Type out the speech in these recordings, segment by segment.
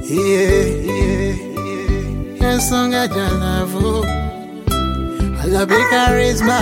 Ensonga jalavu alabi charisma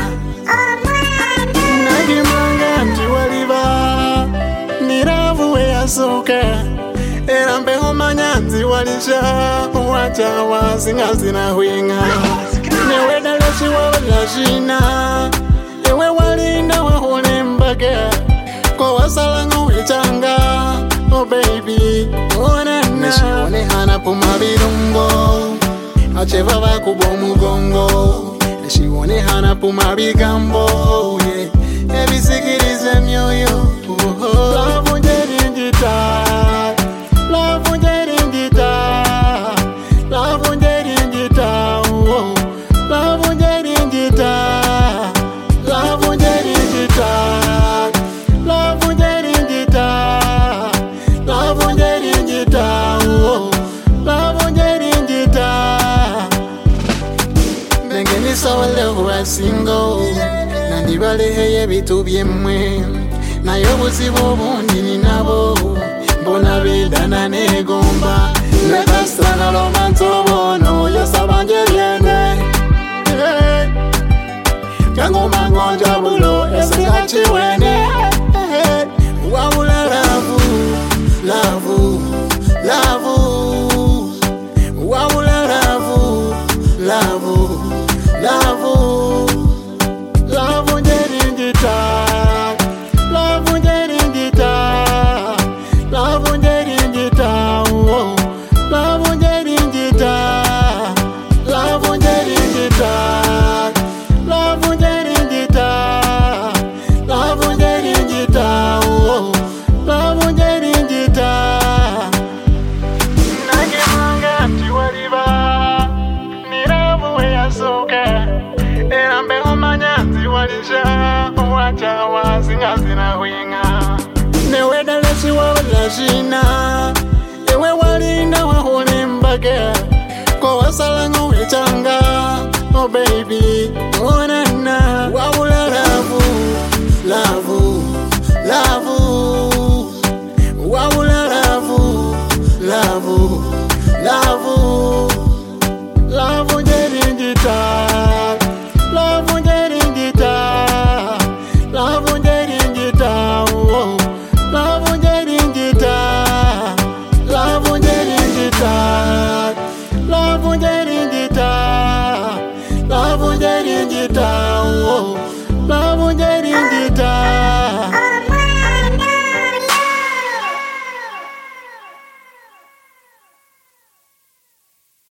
Nagimanga ntiwaliba Niravu weyasoka Era mbeho manyanzi walisha Wacha wazinga zinahwinga Newe daleshi wala shina Ewe walinda wahule mbaga Kwa wasalangu wechanga Oh baby Oh nana Neshione hana pumabirungo Acheva wakubo mugongo Neshione hana pumabigambo Yeah Ebisikirize myoyo Love unjeringita Love unjeringita Love unjeringita Love unjeringita Love unjeringita Love unjeringita Love unjeringita Love unjeringita Bengeni sawale huwa single Nandibale heye bitu byemwe Nayo buzibu bundi ninabo Mbona bidana negomba Nekasana romanto bono Yasabanje byene Kango mangonja bulo Esikachi wene Wawula lavu Lavu Lavu Wawula lavu Lavu Lavu Love unjeringita Love unjeringita Love unjeringita Love unjeringita Love unjeringita Love unjeringita Love unjeringita Love unjeringita Nagimanga tiwaliba Niravu weyasoka Era mbeho manyanzi walisha Wacha wazinga zinahwinga Newe daleshi wala shina Ewe walinda wahule mbaga